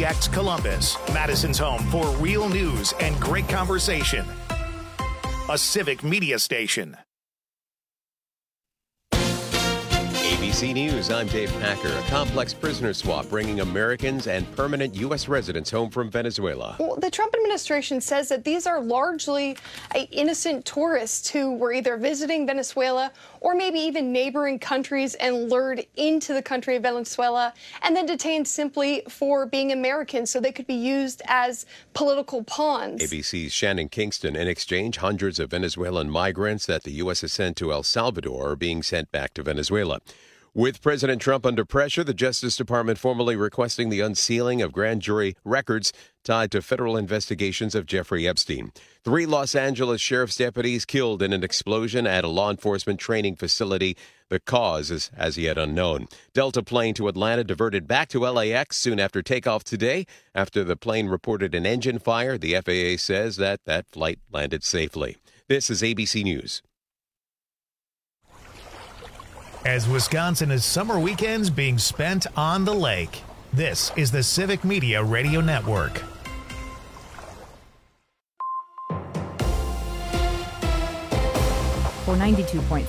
WMDX Columbus, Madison's home for real news and great conversation. A civic media station. ABC News, I'm Dave Packer. A complex prisoner swap bringing Americans and permanent U.S. residents home from Venezuela. Well, the Trump administration says that these are largely innocent tourists who were either visiting Venezuela or maybe even neighboring countries and lured into the country of Venezuela and then detained simply for being Americans so they could be used as political pawns. ABC's Shannon Kingston. In exchange, hundreds of Venezuelan migrants that the U.S. has sent to El Salvador are being sent back to Venezuela. With President Trump under pressure, the Justice Department formally requesting the unsealing of grand jury records tied to federal investigations of Jeffrey Epstein. 3 Los Angeles sheriff's deputies killed in an explosion at a law enforcement training facility. The cause is as yet unknown. Delta plane to Atlanta diverted back to LAX soon after takeoff today. After the plane reported an engine fire, the FAA says that flight landed safely. This is ABC News. As Wisconsin is summer weekends being spent on the lake, this is the Civic Media Radio Network. For 92.7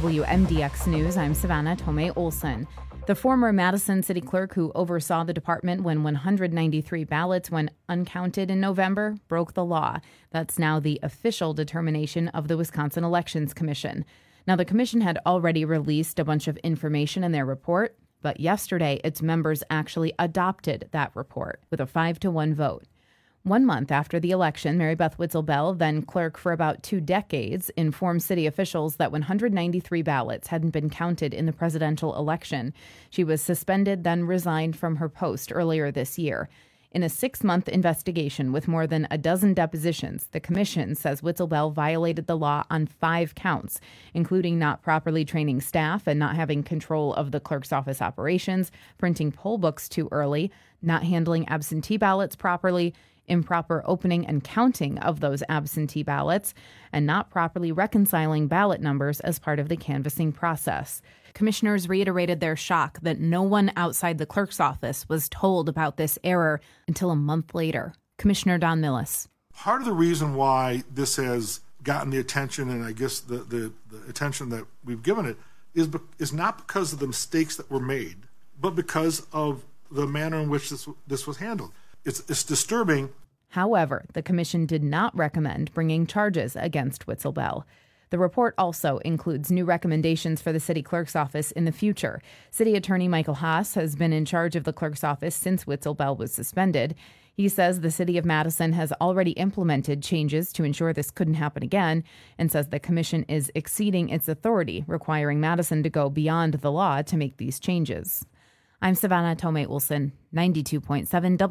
WMDX News, I'm Savannah Tomei Olson. The former Madison city clerk who oversaw the department when 193 ballots went uncounted in November broke the law. That's now the official determination of the Wisconsin Elections Commission. Now, the commission had already released a bunch of information in their report, but yesterday its members actually adopted that report with a 5-1 vote. 1 month after the election, Mary Beth Witzel-Bell, then clerk for about 2 decades, informed city officials that 193 ballots hadn't been counted in the presidential election. She was suspended, then resigned from her post earlier this year. In a 6-month investigation with more than a dozen depositions, the commission says Witzel-Bell violated the law on 5 counts, including not properly training staff and not having control of the clerk's office operations, printing poll books too early, not handling absentee ballots properly, improper opening and counting of those absentee ballots, and not properly reconciling ballot numbers as part of the canvassing process. Commissioners reiterated their shock that no one outside the clerk's office was told about this error until a month later. Commissioner Don Millis. Part of the reason why this has gotten the attention, and I guess the attention that we've given it, is not because of the mistakes that were made, but because of the manner in which this was handled. It's disturbing. However, the commission did not recommend bringing charges against Witzel-Bell. The report also includes new recommendations for the city clerk's office in the future. City Attorney Michael Haas has been in charge of the clerk's office since Witzel-Bell was suspended. He says the city of Madison has already implemented changes to ensure this couldn't happen again, and says the commission is exceeding its authority, requiring Madison to go beyond the law to make these changes. I'm Savannah Tomei Olson, 92.7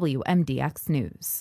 WMDX News.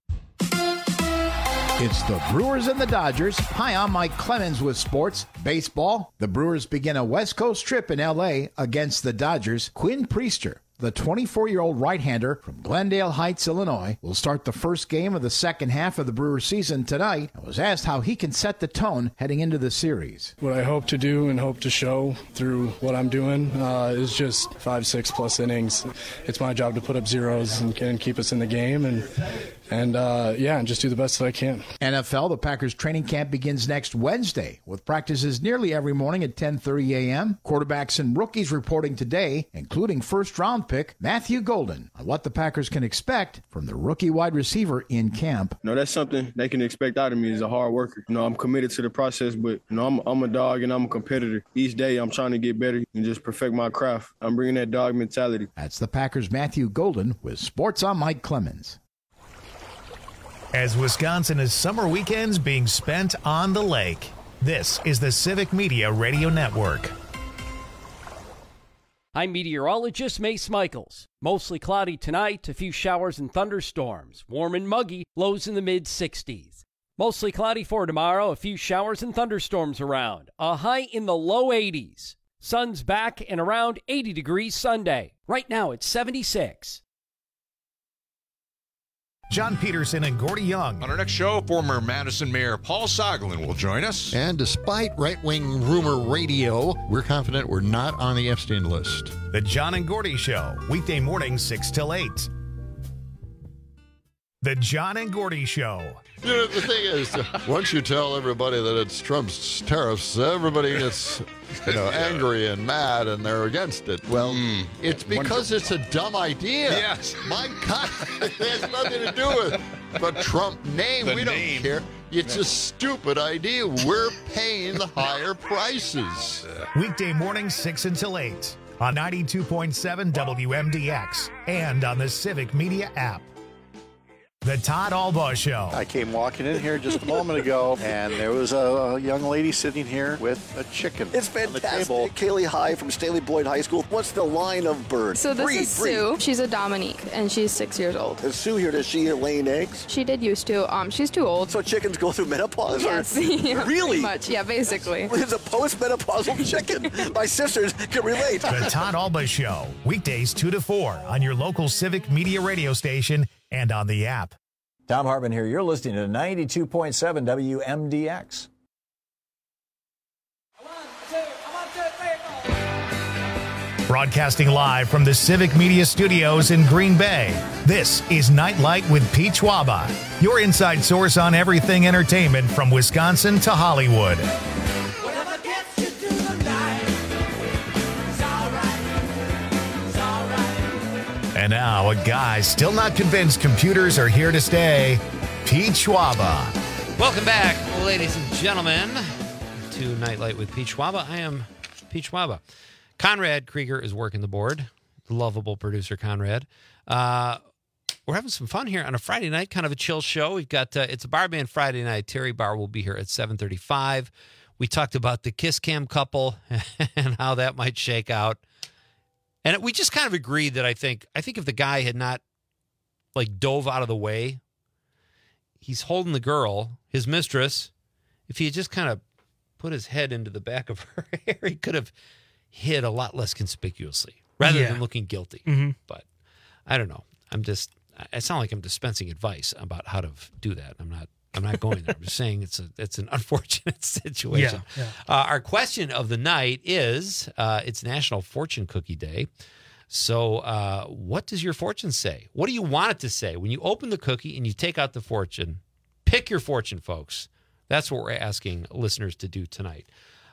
It's the Brewers and the Dodgers. Hi, I'm Mike Clemens with sports. Baseball. The Brewers begin a West Coast trip in L.A. against the Dodgers. Quinn Priester, the 24-year-old right-hander from Glendale Heights, Illinois, will start the first game of the second half of the Brewers season tonight and was asked how he can set the tone heading into the series. What I hope to do and hope to show through what I'm doing is just 5-6+ innings. It's my job to put up zeros and keep us in the game and just do the best that I can. NFL, the Packers training camp begins next Wednesday with practices nearly every morning at 10:30 a.m. Quarterbacks and rookies reporting today, including first-round pick Matthew Golden, on what the Packers can expect from the rookie wide receiver in camp. No, that's something they can expect out of me as a hard worker. I'm committed to the process, but I'm a dog and I'm a competitor. Each day I'm trying to get better and just perfect my craft. I'm bringing that dog mentality. That's the Packers' Matthew Golden with Sports on Mike Clemens. As Wisconsin is summer weekends being spent on the lake, this is the Civic Media Radio Network. I'm meteorologist Mace Michaels. Mostly cloudy tonight, a few showers and thunderstorms. Warm and muggy, lows in the mid-60s. Mostly cloudy for tomorrow, a few showers and thunderstorms around. A high in the low 80s. Sun's back and around 80 degrees Sunday. Right now it's 76. John Peterson and Gordy Young. On our next show, former Madison Mayor Paul Soglin will join us. And despite right-wing rumor radio, we're confident we're not on the Epstein list. The John and Gordy Show, weekday mornings 6 till 8. The John and Gordy Show. You know, the thing is, once you tell everybody that it's Trump's tariffs, everybody gets angry and mad, and they're against it. Well, it's because it's a dumb idea. Yes. My God, it has nothing to do with the Trump name. We don't care. It's a stupid idea. We're paying the higher prices. Weekday mornings 6 until 8 on 92.7 WMDX and on the Civic Media app. The Todd Albaugh Show. I came walking in here just a moment ago, and there was a young lady sitting here with a chicken. It's fantastic. Kaylee High from Staley Boyd High School. What's the line of bird? So this is Sue. She's a Dominique, and she's 6 years old. Is Sue here? Does she laying eggs? She did used to. She's too old. So chickens go through menopause? Yes. Yeah, really? Pretty much. Yeah, basically. It's a post-menopausal chicken. My sisters can relate. The Todd Albaugh Show. Weekdays 2 to 4 on your local Civic Media radio station and on the app. Tom Hartman here. You're listening to 92.7 WMDX. Broadcasting live from the Civic Media Studios in Green Bay, this is Nightlight with Pete Schwaba, your inside source on everything entertainment from Wisconsin to Hollywood. And now, a guy still not convinced computers are here to stay, Pete Schwaba. Welcome back, ladies and gentlemen, to Nightlight with Pete Schwaba. I am Pete Schwaba. Conrad Krieger is working the board, the lovable producer Conrad. We're having some fun here on a Friday night, kind of a chill show. We've got, it's a bar band Friday night. Terry Barr will be here at 7:35. We talked about the Kiss Cam couple and how that might shake out. And we just kind of agreed that I think if the guy had not dove out of the way, he's holding the girl, his mistress. If he had just kind of put his head into the back of her hair, he could have hid a lot less conspicuously rather than looking guilty. Mm-hmm. But I don't know. I sound like I'm dispensing advice about how to do that. I'm not going there. I'm just saying it's an unfortunate situation. Yeah. Our question of the night is, it's National Fortune Cookie Day. So what does your fortune say? What do you want it to say? When you open the cookie and you take out the fortune, pick your fortune, folks. That's what we're asking listeners to do tonight.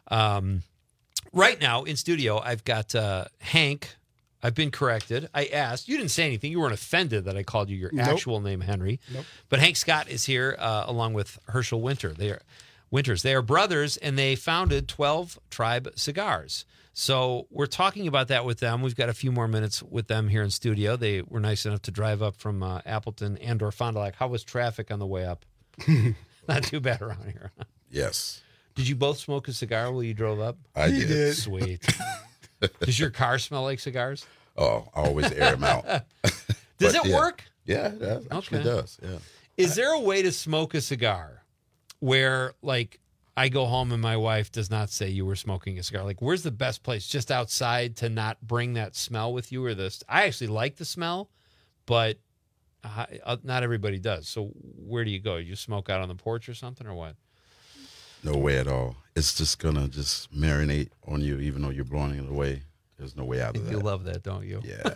Right now in studio, I've got Hank. I've been corrected. I asked. You didn't say anything. You weren't offended that I called you your actual name, Henry. Nope. But Hank Scott is here along with Herschel Winter. They are brothers, and they founded 12 Tribe Cigars. So we're talking about that with them. We've got a few more minutes with them here in studio. They were nice enough to drive up from Appleton and or Fond du Lac. How was traffic on the way up? Not too bad around here. Yes. Did you both smoke a cigar while you drove up? I did. Sweet. Does your car smell like cigars? Oh, I always air them out. Does it work? Yeah, it actually does. Yeah. Is there a way to smoke a cigar where, I go home and my wife does not say you were smoking a cigar? Where's the best place? Just outside to not bring that smell with you? I actually like the smell, but not everybody does. So where do you go? You smoke out on the porch or something, or what? No way at all. It's just going to just marinate on you, even though you're blowing it away. There's no way out of that. You love that, don't you? Yeah.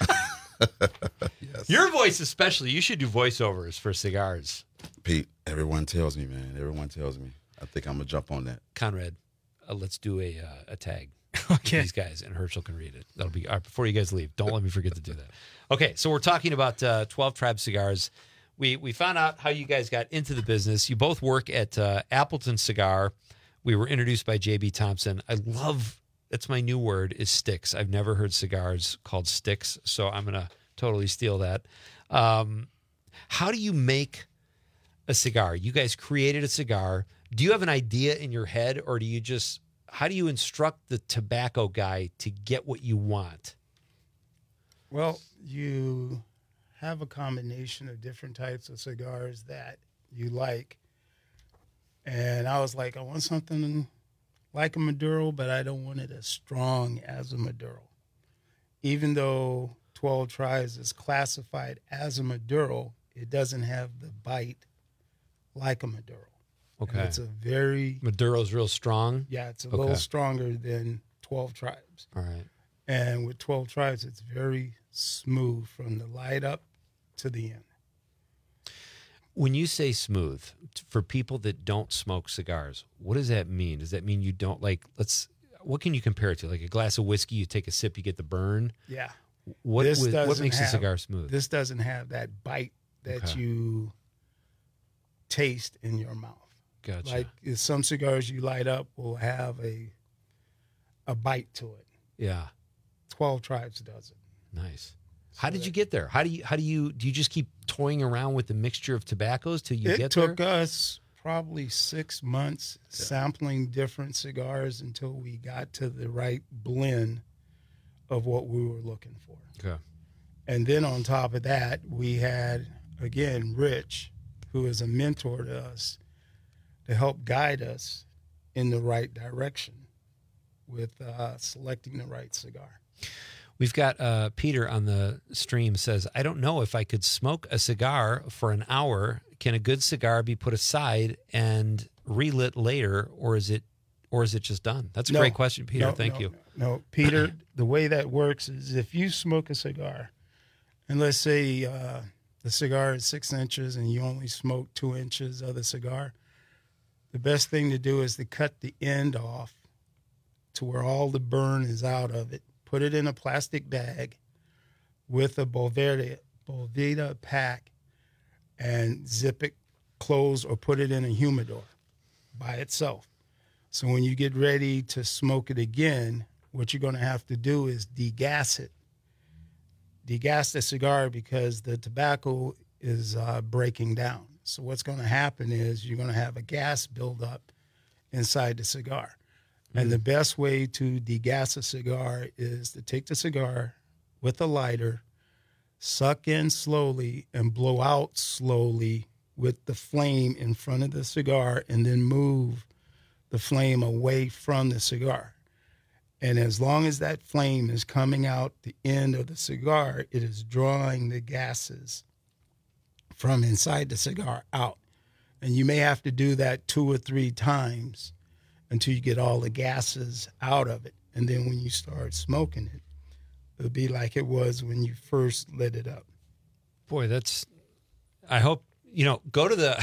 Yes. Your voice especially. You should do voiceovers for cigars. Pete, everyone tells me, man. Everyone tells me. I think I'm going to jump on that. Conrad, let's do a tag. Okay. These guys, and Herschel can read it. That'll be before you guys leave. Don't let me forget to do that. Okay, so we're talking about 12 Tribe Cigars. We found out how you guys got into the business. You both work at Appleton Cigar. We were introduced by J.B. Thompson. I love, that's my new word, is sticks. I've never heard cigars called sticks, so I'm going to totally steal that. How do you make a cigar? You guys created a cigar. Do you have an idea in your head, or how do you instruct the tobacco guy to get what you want? Well, you have a combination of different types of cigars that you like. And I was like, I want something like a Maduro, but I don't want it as strong as a Maduro. Even though 12 Tribes is classified as a Maduro, it doesn't have the bite like a Maduro. Okay. And it's a very... Maduro's real strong? Yeah, it's a little stronger than 12 Tribes. All right. And with 12 Tribes, it's very smooth from the light up to the end. When you say smooth, for people that don't smoke cigars, what does that mean? Does that mean you don't what can you compare it to? Like a glass of whiskey, you take a sip, you get the burn? Yeah. What makes a cigar smooth? This doesn't have that bite that you taste in your mouth. Gotcha. Like some cigars you light up will have a bite to it. Yeah. 12 Tribes does it. Nice. How did you get there? Do you just keep toying around with the mixture of tobaccos till you get there? It took us probably 6 months sampling different cigars until we got to the right blend of what we were looking for. Okay. And then on top of that, we had, again, Rich, who is a mentor to us, to help guide us in the right direction with selecting the right cigar. We've got Peter on the stream says, I don't know if I could smoke a cigar for an hour. Can a good cigar be put aside and relit later, or is it just done? That's a great question, Peter. Thank you. No, Peter, the way that works is if you smoke a cigar, and let's say the cigar is 6 inches and you only smoke 2 inches of the cigar, the best thing to do is to cut the end off to where all the burn is out of it. Put it in a plastic bag with a Boveda pack and zip it closed or put it in a humidor by itself. So when you get ready to smoke it again, what you're going to have to do is degas it. Degas the cigar because the tobacco is breaking down. So what's going to happen is you're going to have a gas buildup inside the cigar. And the best way to degas a cigar is to take the cigar with a lighter, suck in slowly, and blow out slowly with the flame in front of the cigar, and then move the flame away from the cigar. And as long as that flame is coming out the end of the cigar, it is drawing the gases from inside the cigar out. And you may have to do that 2 or 3 times until you get all the gases out of it. And then when you start smoking it, it'll be like it was when you first lit it up. Boy, I hope, go to the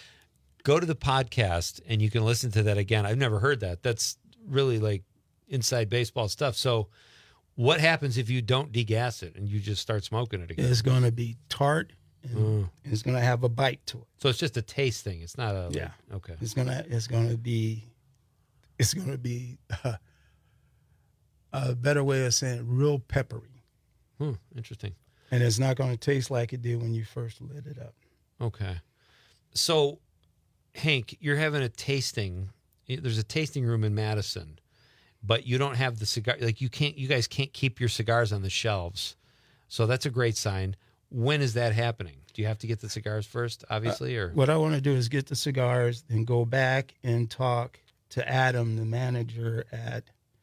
podcast and you can listen to that again. I've never heard that. That's really like inside baseball stuff. So what happens if you don't degas it and you just start smoking it again? It's going to be tart and it's going to have a bite to it. So it's just a taste thing. It's not a, okay. It's going to be a better way of saying it, real peppery. Interesting. And it's not going to taste like it did when you first lit it up. Okay. So, Hank, you're having a tasting. There's a tasting room in Madison, but you don't have the cigar. Like you guys can't keep your cigars on the shelves. So that's a great sign. When is that happening? Do you have to get the cigars first, obviously? Or what I want to do is get the cigars and go back and talk to Adam, the manager at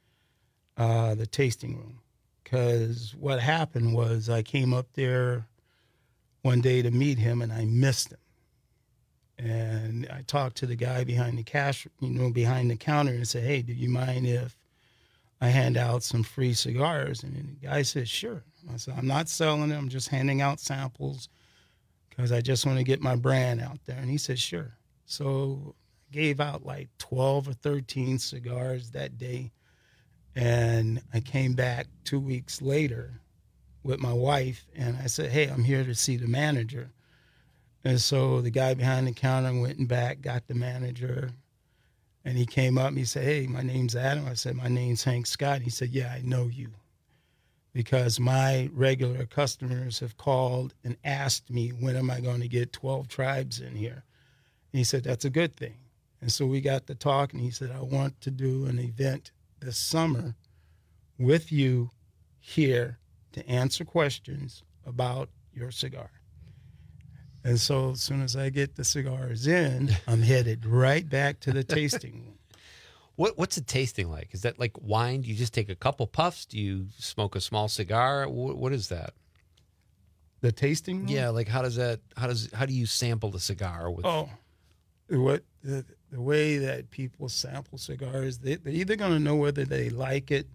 the tasting room. Because what happened was I came up there one day to meet him and I missed him. And I talked to the guy behind the counter and said, hey, do you mind if I hand out some free cigars? And the guy said, sure. I said, I'm not selling them. I'm just handing out samples because I just want to get my brand out there. And he said, sure. So gave out like 12 or 13 cigars that day. And I came back 2 weeks later with my wife and I said, hey, I'm here to see the manager. And so the guy behind the counter went and back, got the manager, and he came up and he said, hey, my name's Adam. I said, my name's Hank Scott. He said, yeah, I know you because my regular customers have called and asked me, when am I going to get 12 Tribes in here? And he said, that's a good thing. And so we got to talk, and he said, I want to do an event this summer with you here to answer questions about your cigar. And so as soon as I get the cigars in, I'm headed right back to the tasting room. What's it tasting like? Is that like wine? Do you just take a couple puffs? Do you smoke a small cigar? What is that? The tasting room? Yeah, like how do you sample the cigar? The way that people sample cigars, they're either going to know whether they like it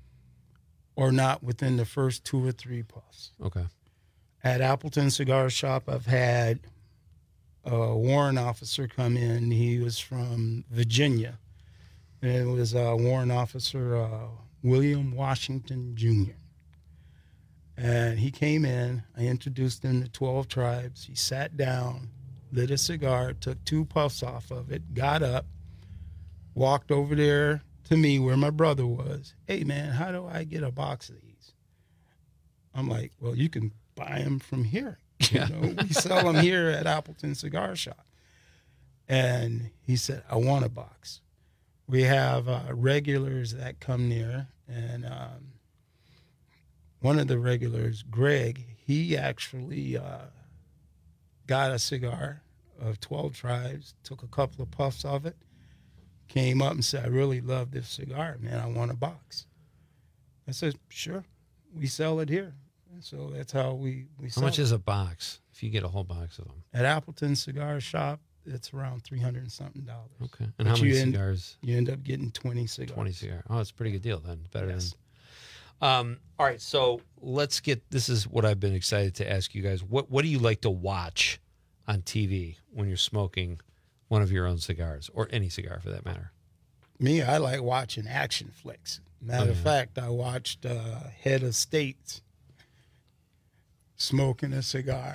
or not within the first 2 or 3 puffs. Okay. At Appleton Cigar Shop, I've had a warrant officer come in. He was from Virginia. And it was Warrant Officer William Washington Jr. And he came in. I introduced him to 12 Tribes. He sat down, lit a cigar, took 2 puffs off of it, got up, walked over there to me where my brother was. Hey, man, how do I get a box of these? I'm like, well, you can buy them from here. You know, we sell them here at Appleton Cigar Shop. And he said, I want a box. We have regulars that come near, and one of the regulars, Greg, he actually got a cigar of 12 Tribes, took a couple of puffs of it, came up and said, I really love this cigar, man. I want a box. I said, sure. We sell it here. And so that's how we sell it. How much is a box if you get a whole box of them? At Appleton Cigar Shop, it's around $300 and something. Okay. And how many cigars? You end up getting 20 cigars. 20 cigars. Oh, it's a pretty good deal then. Better than. All right. So let's get. This is what I've been excited to ask you guys. What do you like to watch on TV when you're smoking one of your own cigars, or any cigar for that matter? Me, I like watching action flicks. Matter of fact, I watched Head of States smoking a cigar.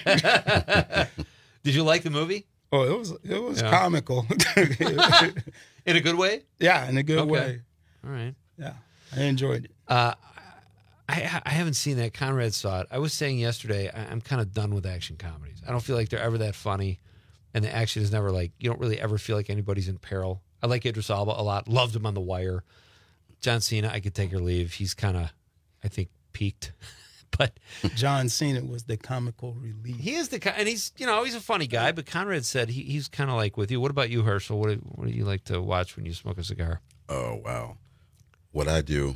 Did you like the movie? Oh, it was comical. In a good way? Yeah, in a good way. All right. Yeah, I enjoyed it. I haven't seen that. Conrad saw it. I was saying yesterday, I'm kind of done with action comedies. I don't feel like they're ever that funny, and the action is never like, you don't really ever feel like anybody's in peril. I like Idris Elba a lot. Loved him on The Wire. John Cena, I could take or leave. He's kind of, I think, peaked. But John Cena was the comical relief. He is and he's he's a funny guy. But Conrad said he's kind of like with you. What about you, Herschel? What do you like to watch when you smoke a cigar? Oh wow, what I do,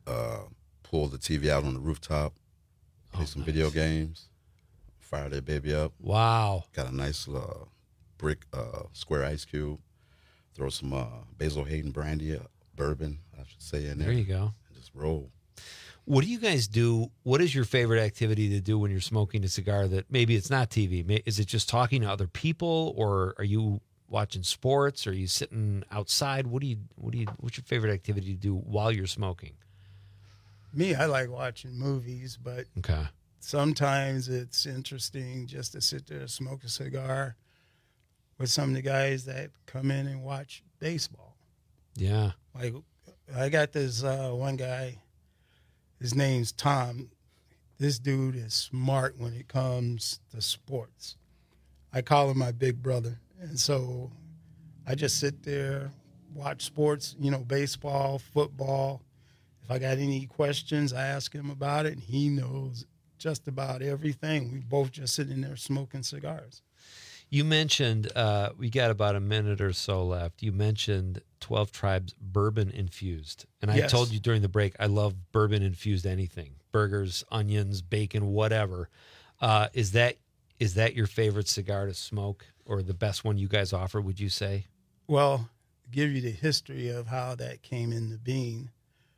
pull the TV out on the rooftop, play some video games, fire that baby up. Wow, got a nice brick square ice cube. Throw some Basil Hayden brandy, bourbon, I should say, in there. There you go. And just roll. What do you guys do? What is your favorite activity to do when you're smoking a cigar that maybe it's not TV? Is it just talking to other people, or are you watching sports? Or are you sitting outside? What's your favorite activity to do while you're smoking? Me, I like watching movies, but okay. Sometimes it's interesting just to sit there and smoke a cigar with some of the guys that come in and watch baseball. Yeah. Like, I got this one guy. His name's Tom. This dude is smart when it comes to sports. I call him my big brother. And so I just sit there, watch sports, baseball, football. If I got any questions, I ask him about it, and he knows just about everything. We both just sitting there smoking cigars. You mentioned, we got about a minute or so left. You mentioned 12 Tribes bourbon infused. And I told you during the break, I love bourbon infused anything. Burgers, onions, bacon, whatever. Is that your favorite cigar to smoke, or the best one you guys offer, would you say? Well, to give you the history of how that came into being,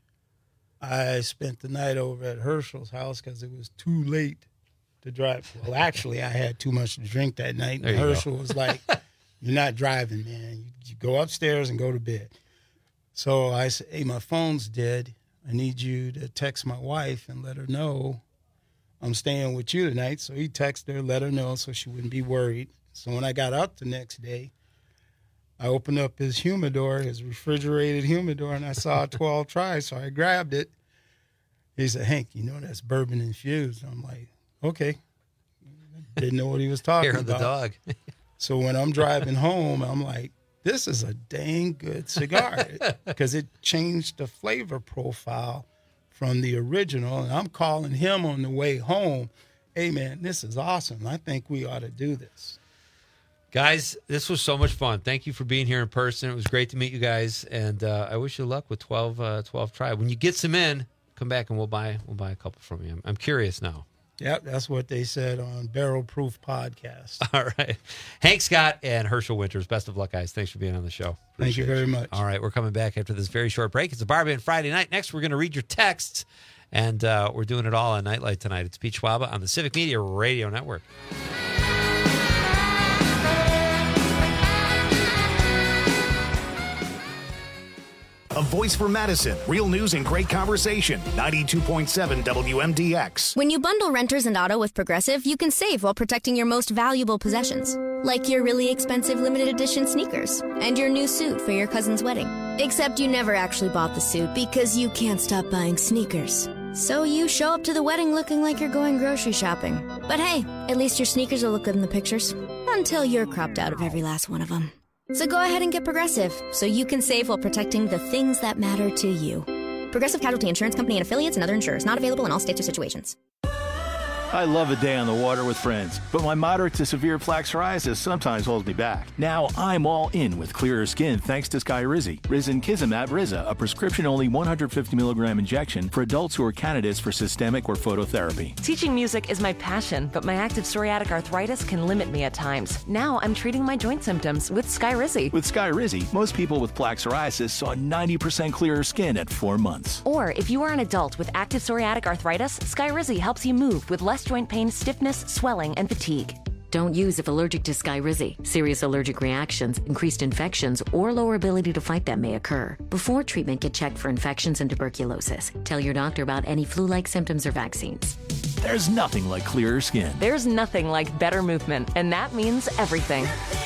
I spent the night over at Herschel's house because it was too late to drive. Well, actually, I had too much to drink that night. And Herschel was like, you're not driving, man. You go upstairs and go to bed. So I said, hey, my phone's dead. I need you to text my wife and let her know I'm staying with you tonight. So he texted her, let her know so she wouldn't be worried. So when I got up the next day, I opened up his humidor, his refrigerated humidor, and I saw 12 Tribes. So I grabbed it. He said, Hank, that's bourbon infused. I'm like, okay. Didn't know what he was talking about. Hair of the dog. So when I'm driving home, I'm like, this is a dang good cigar because it changed the flavor profile from the original. And I'm calling him on the way home, hey, man, this is awesome. I think we ought to do this. Guys, this was so much fun. Thank you for being here in person. It was great to meet you guys. And I wish you luck with 12 Tribe. When you get some in, come back and we'll buy a couple from you. I'm curious now. Yep, that's what they said on Barrel Proof Podcast. All right. Hank Scott and Herschel Winters, best of luck, guys. Thanks for being on the show. Thank you very much. All right, we're coming back after this very short break. It's a Bar Band Friday night. Next, we're going to read your texts, and we're doing it all on Nightlight tonight. It's Pete Schwaba on the Civic Media Radio Network. a voice for Madison, real news and great conversation. 92.7 WMDX. When you bundle renters and auto with Progressive, you can save while protecting your most valuable possessions. Like your really expensive limited edition sneakers and your new suit for your cousin's wedding. Except you never actually bought the suit because you can't stop buying sneakers. So you show up to the wedding looking like you're going grocery shopping. But hey, at least your sneakers will look good in the pictures. Until you're cropped out of every last one of them. So go ahead and get Progressive so you can save while protecting the things that matter to you. Progressive Casualty Insurance Company and affiliates and other insurers. Not available in all states or situations. I love a day on the water with friends, but my moderate to severe plaque psoriasis sometimes holds me back. Now I'm all in with clearer skin thanks to Skyrizi. Risankizumab Riza, a prescription-only 150 milligram injection for adults who are candidates for systemic or phototherapy. Teaching music is my passion, but my active psoriatic arthritis can limit me at times. Now I'm treating my joint symptoms with Skyrizi. With Skyrizi, most people with plaque psoriasis saw 90% clearer skin at 4 months. Or if you are an adult with active psoriatic arthritis, Skyrizi helps you move with less joint pain, stiffness, swelling, and fatigue. Don't use if allergic to Skyrizi. Serious allergic reactions, increased infections, or lower ability to fight them may occur. Before treatment, get checked for infections and tuberculosis. Tell your doctor about any flu-like symptoms or vaccines. There's nothing like clearer skin. There's nothing like better movement, and that means everything.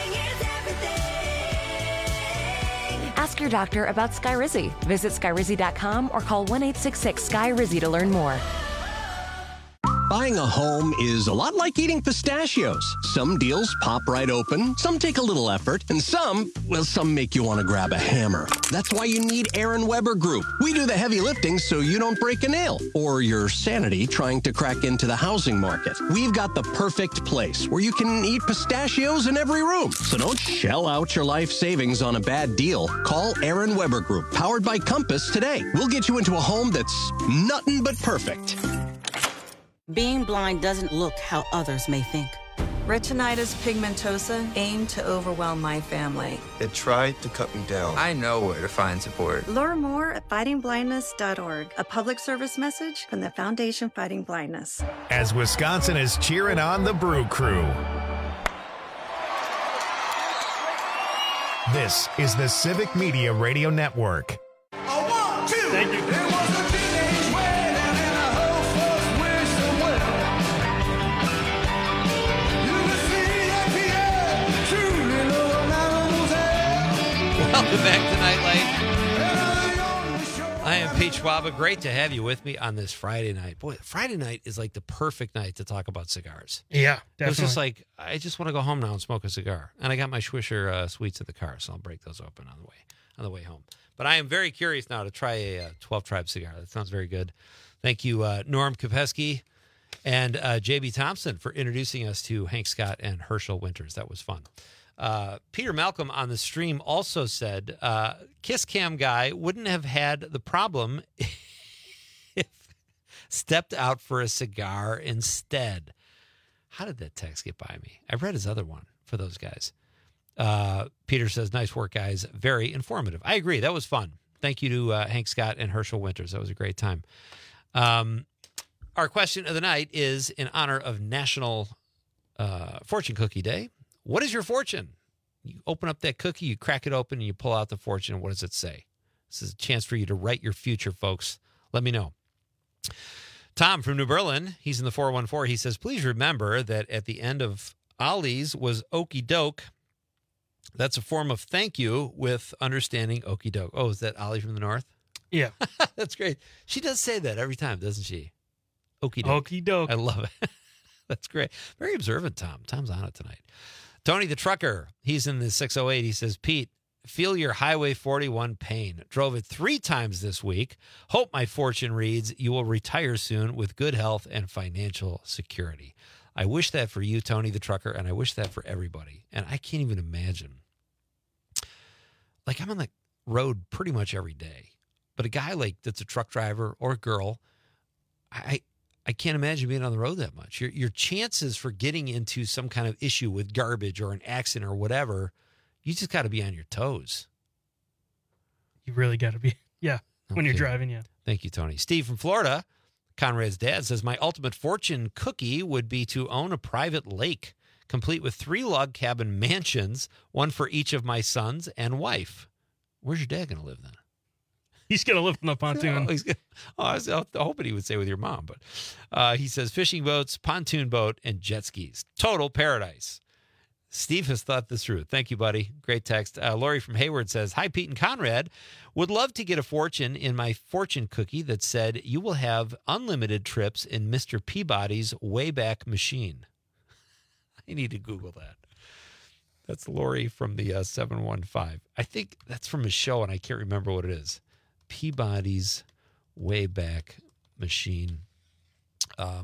Ask your doctor about Skyrizi. Visit Skyrizi.com or call 1-866-SKY-RIZZI to learn more. Buying a home is a lot like eating pistachios. Some deals pop right open, some take a little effort, and some make you want to grab a hammer. That's why you need Aaron Weber Group. We do the heavy lifting so you don't break a nail or your sanity trying to crack into the housing market. We've got the perfect place where you can eat pistachios in every room. So don't shell out your life savings on a bad deal. Call Aaron Weber Group, powered by Compass, today. We'll get you into a home that's nothing but perfect. Being blind doesn't look how others may think. Retinitis pigmentosa aimed to overwhelm my family. It tried to cut me down. I know where to find support. Learn more at fightingblindness.org, a public service message from the Foundation Fighting Blindness. As Wisconsin is cheering on the Brew Crew. This is the Civic Media Radio Network. Thank you. Welcome back to Nightlight. I am Pete Schwaba. Great to have you with me on this Friday night. Boy, Friday night is like the perfect night to talk about cigars. Yeah, definitely. It's just like, I just want to go home now and smoke a cigar. And I got my Swisher Sweets in the car, so I'll break those open on the way home. But I am very curious now to try a 12 Tribe cigar. That sounds very good. Thank you, Norm Kopeski and J.B. Thompson for introducing us to Hank Scott and Herschel Winters. That was fun. Peter Malcolm on the stream also said, Kiss Cam guy wouldn't have had the problem if stepped out for a cigar instead. How did that text get by me? I read his other one for those guys. Peter says, nice work, guys. Very informative. I agree. That was fun. Thank you to Hank Scott and Herschel Winters. That was a great time. Our question of the night is in honor of National Fortune Cookie Day. What is your fortune? You open up that cookie, you crack it open, and you pull out the fortune. What does it say? This is a chance for you to write your future, folks. Let me know. Tom from New Berlin, he's in the 414. He says, please remember that at the end of Ollie's was okie doke. That's a form of thank you with understanding okie doke. Oh, is that Ollie from the North? Yeah. That's great. She does say that every time, doesn't she? Okie doke. Okie doke. I love it. That's great. Very observant, Tom. Tom's on it tonight. Tony the Trucker, he's in the 608. He says, Pete, feel your Highway 41 pain. Drove it 3 times this week. Hope my fortune reads you will retire soon with good health and financial security. I wish that for you, Tony the Trucker, and I wish that for everybody. And I can't even imagine. Like, I'm on the road pretty much every day. But a guy like that's a truck driver or a girl, I can't imagine being on the road that much. Your chances for getting into some kind of issue with garbage or an accident or whatever, you just got to be on your toes. You really got to be, when you're driving, yeah. Thank you, Tony. Steve from Florida, Conrad's dad, says, my ultimate fortune cookie would be to own a private lake, complete with 3 log cabin mansions, one for each of my sons and wife. Where's your dad going to live then? He's going to live on the pontoon. I was hoping he would say with your mom, but he says fishing boats, pontoon boat, and jet skis. Total paradise. Steve has thought this through. Thank you, buddy. Great text. Lori from Hayward says, hi, Pete and Conrad. Would love to get a fortune in my fortune cookie that said you will have unlimited trips in Mr. Peabody's Wayback Machine. I need to Google that. That's Lori from the 715. I think that's from a show, and I can't remember what it is. Peabody's Wayback Machine. That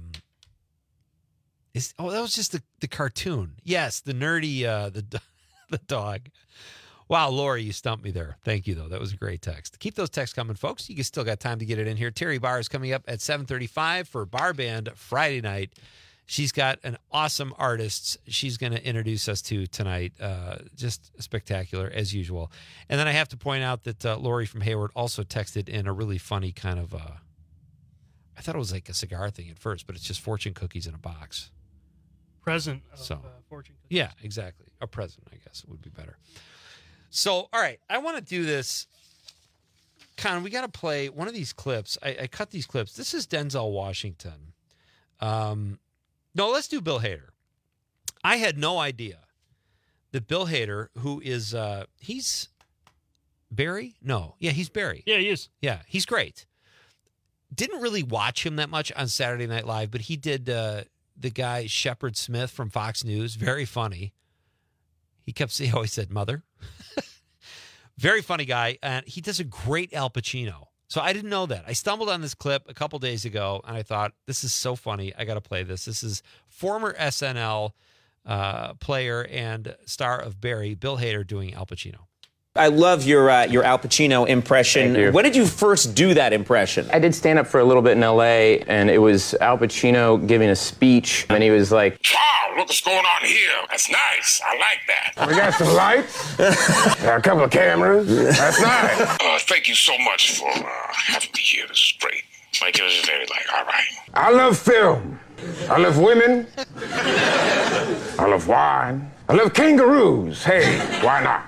was just the cartoon. Yes, the nerdy, the dog. Wow, Lori, you stumped me there. Thank you, though. That was a great text. Keep those texts coming, folks. You still got time to get it in here. Terry Barr is coming up at 7:35 for Bar Band Friday night. She's got an awesome artist she's going to introduce us to tonight. Just spectacular, as usual. And then I have to point out that Lori from Hayward also texted in a really funny kind of, I thought it was like a cigar thing at first, but it's just fortune cookies in a box. Present of fortune cookies. Yeah, exactly. A present, I guess, would be better. So, all right, I want to do this. Con, we got to play one of these clips. I cut these clips. This is Denzel Washington. No, let's do Bill Hader. I had no idea that Bill Hader, who is, he's Barry? No. Yeah, he's Barry. Yeah, he is. Yeah, he's great. Didn't really watch him that much on Saturday Night Live, but he did the guy Shepard Smith from Fox News. Very funny. He always said mother. Very funny guy. And he does a great Al Pacino. So I didn't know that. I stumbled on this clip a couple days ago, and I thought, this is so funny. I got to play this. This is former SNL player and star of Barry, Bill Hader, doing Al Pacino. I love your Al Pacino impression. When did you first do that impression? I did stand up for a little bit in L.A., and it was Al Pacino giving a speech, and he was like, Wow, look what's going on here. That's nice. I like that. We got some lights, a couple of cameras. That's nice. Thank you so much for having me here. This is great. Like, it was very all right. I love film. I love women. I love wine. I love kangaroos. Hey, why not?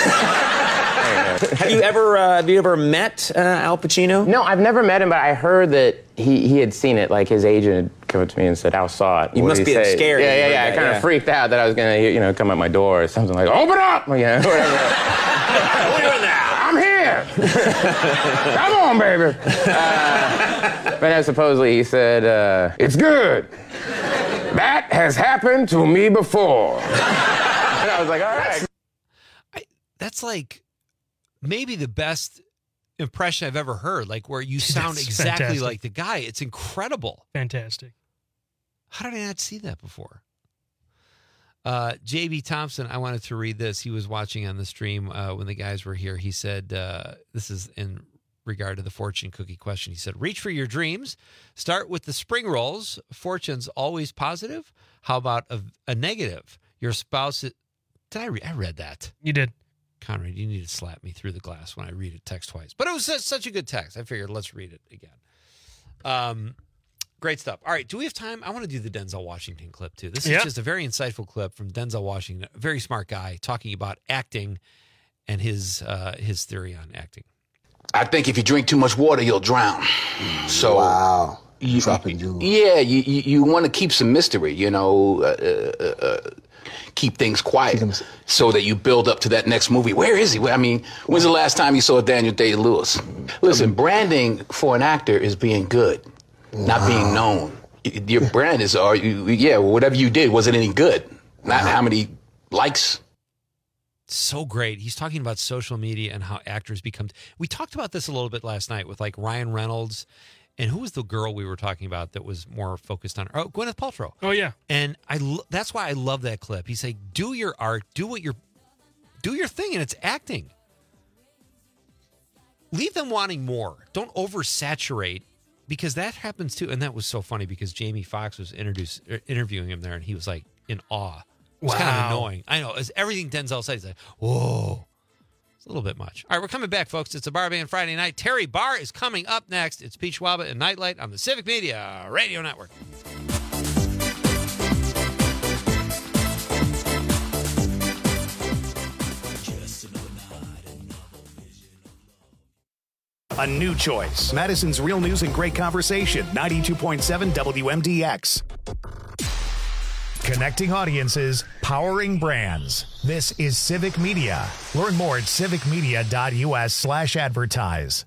Have you ever met Al Pacino? No, I've never met him, but I heard that he had seen it. Like his agent had come up to me and said, Al saw it. You must be scared. Yeah. I kind of freaked out that I was going to, come at my door or something like, open up! Whatever. What are you doing now? I'm here. Come on, baby. But supposedly he said, it's good. That has happened to me before. And I was like, all right. That's like maybe the best impression I've ever heard, like where you sound exactly fantastic. like the guy. It's incredible. Fantastic. How did I not see that before? J.B. Thompson, I wanted to read this. He was watching on the stream when the guys were here. He said, this is in regard to the fortune cookie question. He said, reach for your dreams. Start with the spring rolls. Fortune's always positive. How about a negative? Your spouse... I read that. You did. Conrad, you need to slap me through the glass when I read a text twice. But it was such a good text. I figured let's read it again. Great stuff. All right, do we have time? I want to do the Denzel Washington clip, too. This is just a very insightful clip from Denzel Washington, a very smart guy, talking about acting and his theory on acting. I think if you drink too much water, you'll drown. So, wow. Dropping you. Yeah, you want to keep some mystery, keep things quiet so that you build up to that next movie. Where is he? I mean, when's the last time you saw Daniel Day-Lewis? Listen, branding for an actor is being good, not being known. Your brand is, whatever you did, was it any good? Not how many likes. So great. He's talking about social media and how actors become... We talked about this a little bit last night with like Ryan Reynolds. And who was the girl we were talking about that was more focused on? Oh, Gwyneth Paltrow. Oh, yeah. And that's why I love that clip. He's like, do your art, do your thing, and it's acting. Leave them wanting more. Don't oversaturate, because that happens too. And that was so funny because Jamie Foxx was interviewing him there, and he was like in awe. It was kind of annoying. I know. It's everything Denzel said. He's like, whoa. It's a little bit much. All right, we're coming back, folks. It's a Bar Band Friday night. Terry Barr is coming up next. It's Pete Schwaba and Nightlight on the Civic Media Radio Network. a new choice. Madison's real news and great conversation. 92.7 WMDX. Connecting audiences, powering brands. This is Civic Media. Learn more at civicmedia.us/advertise.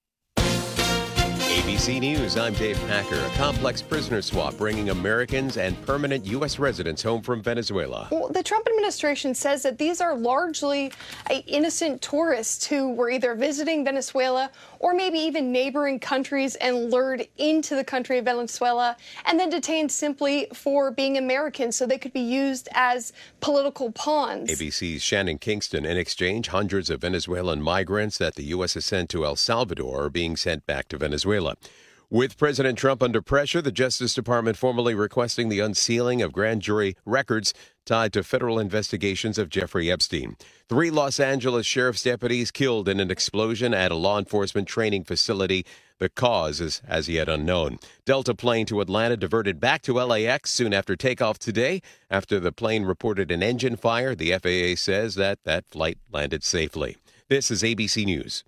ABC News, I'm Dave Packer. A complex prisoner swap bringing Americans and permanent U.S. residents home from Venezuela. Well, the Trump administration says that these are largely innocent tourists who were either visiting Venezuela or maybe even neighboring countries and lured into the country of Venezuela and then detained simply for being Americans so they could be used as political pawns. ABC's Shannon Kingston. In exchange, hundreds of Venezuelan migrants that the U.S. has sent to El Salvador are being sent back to Venezuela. With President Trump under pressure, the Justice Department formally requesting the unsealing of grand jury records tied to federal investigations of Jeffrey Epstein. 3 Los Angeles sheriff's deputies killed in an explosion at a law enforcement training facility. The cause is as yet unknown. Delta plane to Atlanta diverted back to LAX soon after takeoff today. After the plane reported an engine fire, the FAA says that flight landed safely. This is ABC News.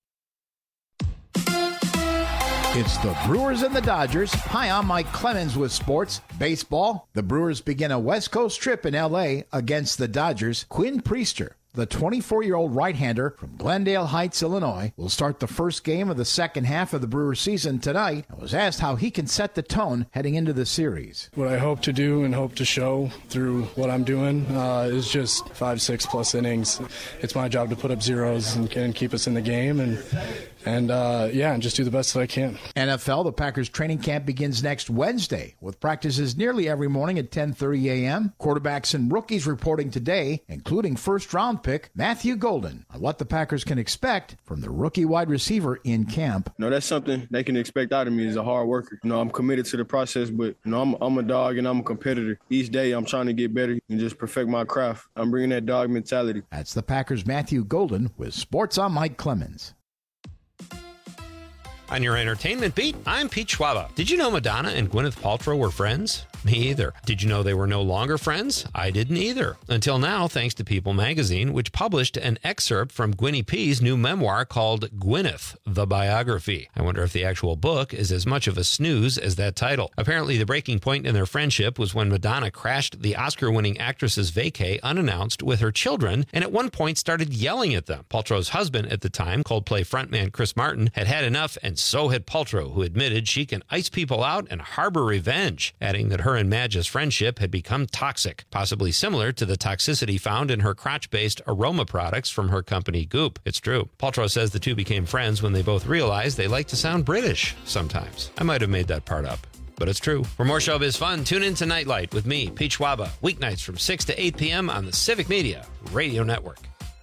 It's the Brewers and the Dodgers. Hi, I'm Mike Clemens with sports. Baseball. The Brewers begin a West Coast trip in L.A. against the Dodgers. Quinn Priester, the 24-year-old right-hander from Glendale Heights, Illinois, will start the first game of the second half of the Brewers season tonight and was asked how he can set the tone heading into the series. What I hope to do and hope to show through what I'm doing is just 5-6+ innings. It's my job to put up zeros and keep us in the game and just do the best that I can. NFL, the Packers training camp begins next Wednesday with practices nearly every morning at 10:30 a.m. Quarterbacks and rookies reporting today, including first-round pick Matthew Golden, on what the Packers can expect from the rookie wide receiver in camp. No, that's something they can expect out of me as a hard worker. I'm committed to the process, but I'm a dog and I'm a competitor. Each day I'm trying to get better and just perfect my craft. I'm bringing that dog mentality. That's the Packers' Matthew Golden with Sports on Mike Clemens. On your entertainment beat, I'm Pete Schwaba. Did you know Madonna and Gwyneth Paltrow were friends? Me either. Did you know they were no longer friends? I didn't either. Until now, thanks to People magazine, which published an excerpt from Gwynnie P's new memoir called Gwyneth, the Biography. I wonder if the actual book is as much of a snooze as that title. Apparently, the breaking point in their friendship was when Madonna crashed the Oscar-winning actress's vacay unannounced with her children, and at one point started yelling at them. Paltrow's husband at the time, Coldplay frontman Chris Martin, had had enough, and so had Paltrow, who admitted she can ice people out and harbor revenge, adding that her and Madge's friendship had become toxic, possibly similar to the toxicity found in her crotch-based aroma products from her company Goop. It's true. Paltrow says the two became friends when they both realized they like to sound British sometimes. I might have made that part up, but it's true. For more showbiz fun, tune in to Nightlight with me, Pete Schwaba, weeknights from 6 to 8 p.m. on the Civic Media Radio Network.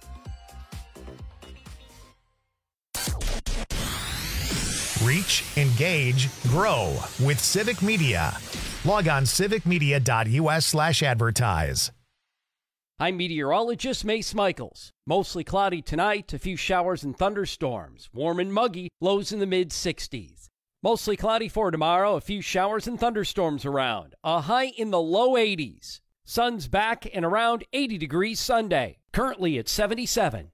Reach, engage, grow with Civic Media. Log on civicmedia.us/advertise. I'm meteorologist Mace Michaels. Mostly cloudy tonight, a few showers and thunderstorms. Warm and muggy, lows in the mid-60s. Mostly cloudy for tomorrow, a few showers and thunderstorms around. A high in the low 80s. Sun's back and around 80 degrees Sunday. Currently at 77.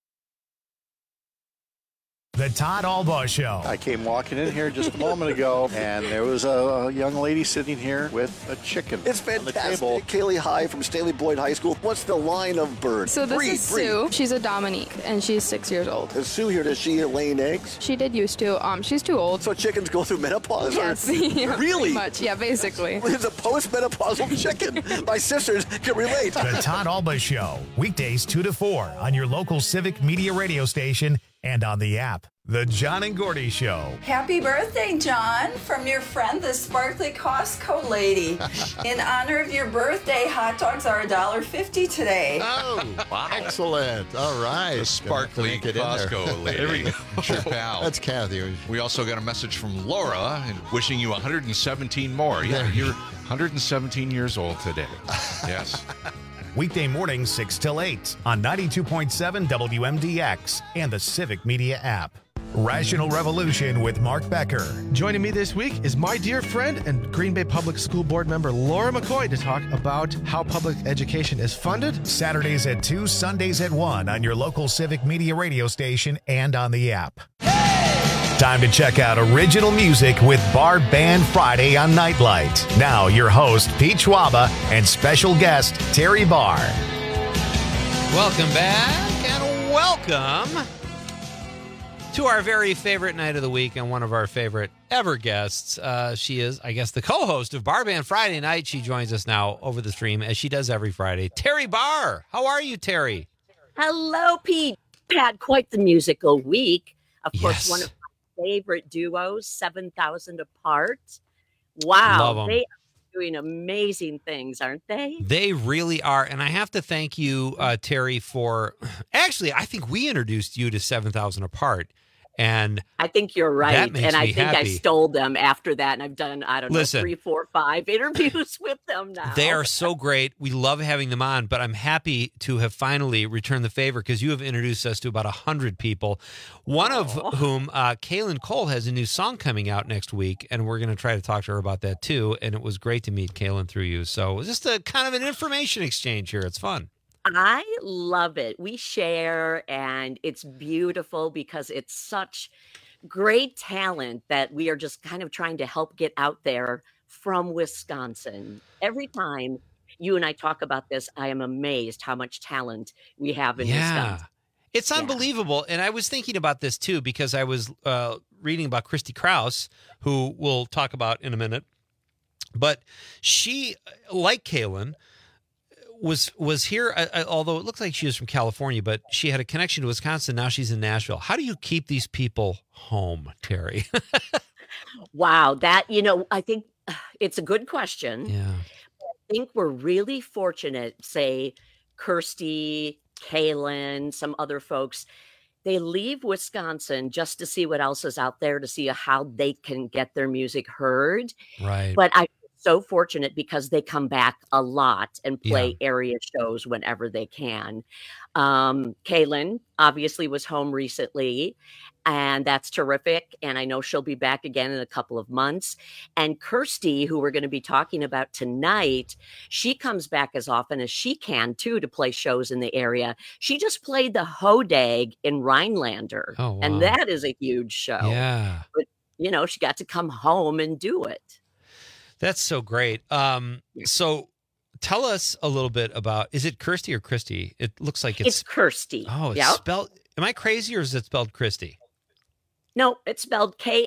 The Todd Albaugh Show. I came walking in here just a moment ago, and there was a young lady sitting here with a chicken. It's fantastic. Kaylee High from Staley Boyd High School. What's the line of bird? So this is Sue. She's a Dominique, and she's 6 years old. Is Sue here? Does she laying eggs? She did used to. She's too old. So chickens go through menopause? Yes. Yeah, really? Pretty much. Yeah, basically. It's a post-menopausal chicken. My sisters can relate. The Todd Albaugh Show. Weekdays 2 to 4 on your local Civic Media radio station and on the app. The John and Gordy Show. Happy birthday, John, from your friend, the Sparkly Costco lady. In honor of your birthday, hot dogs are $1.50 today. Oh, wow. Excellent. All right. The Sparkly Costco lady. There we go. Your pal. That's Kathy. We also got a message from Laura wishing you 117 more. Yeah, you're 117 years old today. Yes. Weekday mornings 6 till 8 on 92.7 WMDX and the Civic Media app. Rational Revolution with Mark Becker. Joining me this week is my dear friend and Green Bay Public School Board member Laura McCoy to talk about how public education is funded. Saturdays at 2, Sundays at 1 on your local Civic Media radio station and on the app. Hey! Time to check out original music with Bar Band Friday on Nightlight. Now, your host, Pete Schwaba, and special guest, Terry Barr. Welcome back, and welcome to our very favorite night of the week and one of our favorite ever guests. She is, I guess, the co-host of Bar Band Friday Night. She joins us now over the stream, as she does every Friday. Terry Barr. How are you, Terry? Hello, Pete. Had quite the musical week. Of course, Yes. one of my favorite duos, 7,000 Apart. Wow. Love 'em. They are doing amazing things, aren't they? They really are. And I have to thank you, Terry, for... Actually, I think we introduced you to 7,000 Apart. And I think you're right. that makes And I me think I happy. stole them after that. And I've done, I don't know, Listen. 3, 4, 5 interviews with them now. They are so great. We love having them on, but I'm happy to have finally returned the favor because you have introduced us to about 100 people, one of whom, Kaylin Cole, has a new song coming out next week, and we're going to try to talk to her about that too. And it was great to meet Kaylin through you. So it's just a kind of an information exchange here. It's fun. I love it. We share, and it's beautiful because it's such great talent that we are just kind of trying to help get out there from Wisconsin. Every time you and I talk about this, I am amazed how much talent we have in Wisconsin. It's unbelievable. And I was thinking about this too, because I was reading about Christy Krause, who we'll talk about in a minute. But she, like Kaylin, was here, although it looks like she was from California, but she had a connection to Wisconsin. Now she's in Nashville. How do you keep these people home, Terry? Wow, that, I think it's a good question. Yeah. I think we're really fortunate, say, Kirsty, Kaylin, some other folks. They leave Wisconsin just to see what else is out there, to see how they can get their music heard. Right. But I'm so fortunate because they come back a lot and play area shows whenever they can. Kaylin obviously was home recently, and that's terrific. And I know she'll be back again in a couple of months. And Kirsty, who we're going to be talking about tonight, she comes back as often as she can too to play shows in the area. She just played the Hodag in Rhinelander. Oh, wow. And that is a huge show. Yeah. But, she got to come home and do it. That's so great. So tell us a little bit about, is it Kirsty or Christy? It looks like It's Kirsty. Oh, it's spelled, am I crazy or is it spelled Christy? No, it's spelled Kirstie.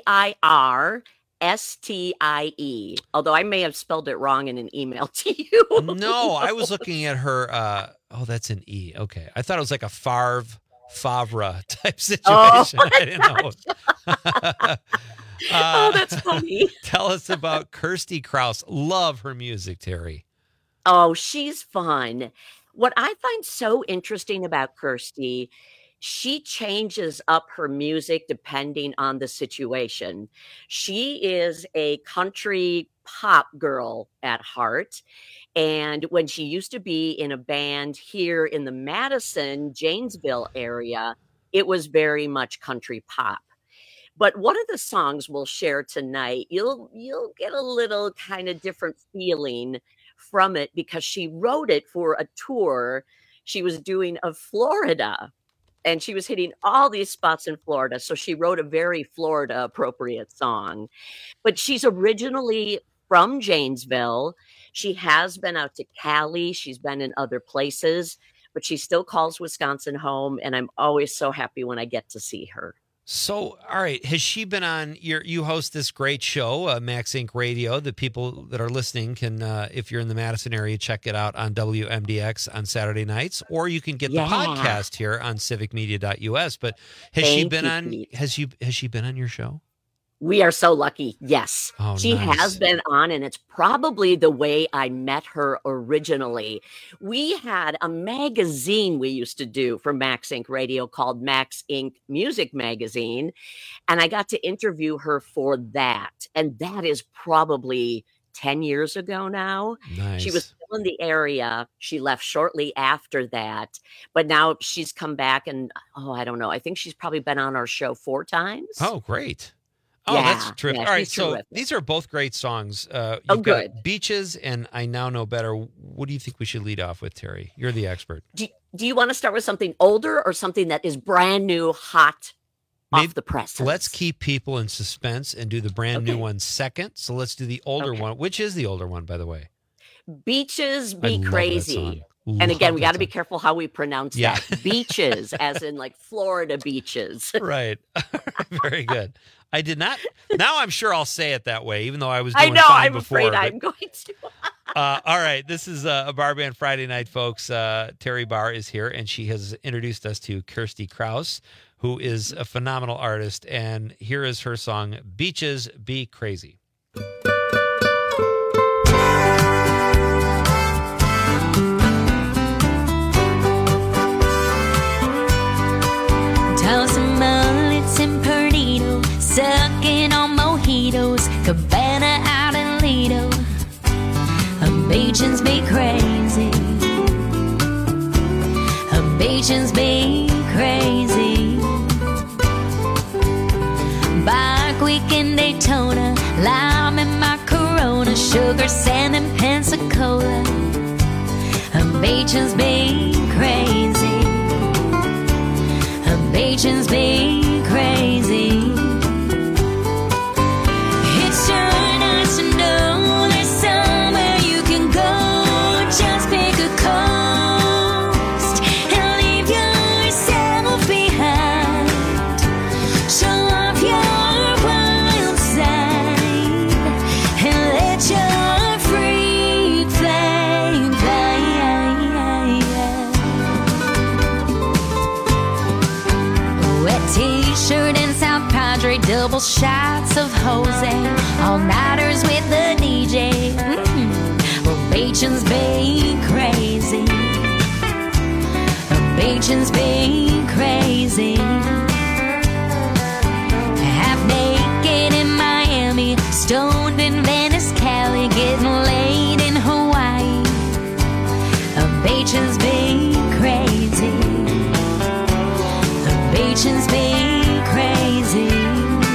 Although I may have spelled it wrong in an email to you. No, I was looking at her. That's an E. Okay. I thought it was like a Favre type situation. I didn't know. That's funny. Tell us about Kirsty Krause. Love her music, Terry. Oh, she's fun. What I find so interesting about Kirsty, she changes up her music depending on the situation. She is a country pop girl at heart. And when she used to be in a band here in the Madison, Janesville area, it was very much country pop. But one of the songs we'll share tonight, you'll get a little kind of different feeling from it because she wrote it for a tour she was doing of Florida. And she was hitting all these spots in Florida. So she wrote a very Florida appropriate song. But she's originally from Janesville. She has been out to Cali. She's been in other places, but she still calls Wisconsin home. And I'm always so happy when I get to see her. So, all right, has she been on you host this great show, Max Inc. Radio, that people that are listening can, if you're in the Madison area, check it out on WMDX on Saturday nights, or you can get the podcast here on civicmedia.us. But has she been on your show? We are so lucky. Yes. Oh, she nice. has been on, and it's probably the way I met her originally. We had a magazine we used to do for Max Inc. Radio called Max Inc. Music Magazine, and I got to interview her for that. And that is probably 10 years ago now. Nice. She was still in the area. She left shortly after that, but now she's come back, and I don't know. I think she's probably been on our show 4 times. Oh, great. Oh, Yeah, that's terrific. yeah, All right, she's so terrific. these are both great songs. You've got good. Beaches and I Now Know Better. What do you think we should lead off with, Terry? You're the expert. Do you want to start with something older or something that is brand new, hot off the presses. Let's keep people in suspense and do the brand new one second. So let's do the older one. Which is the older one, by the way? Beaches Be Crazy. And again, we got to be careful how we pronounce that. Beaches, as in like Florida beaches. Right. Very good. I did not. Now I'm sure I'll say it that way, even though I was doing I know, fine I'm before. afraid I'm going to. All right. This is a Bar Band Friday night, folks. Terry Barr is here, and she has introduced us to Kirsty Krause, who is a phenomenal artist. And here is her song, Beaches Be Crazy. Tossing mullets in Perdido, sucking on mojitos, Cabana out in Lido. Beaches be crazy. Beaches be crazy. Bike week in Daytona, lime in my Corona, sugar sand in Pensacola. Beaches be crazy. Beaches be crazy. It's sure nice to know there's somewhere you can go. Just pick a coast and leave yourself behind. Show off your wild side and let your freak flame fly. Wet t-shirt and South Padre, double shots of Jose, all-nighters with the DJ. Well, Beaches be crazy. Beaches be crazy. Half naked in Miami, stoned in Venice, Cali, getting laid in Hawaii. Beaches be crazy. Beaches be crazy.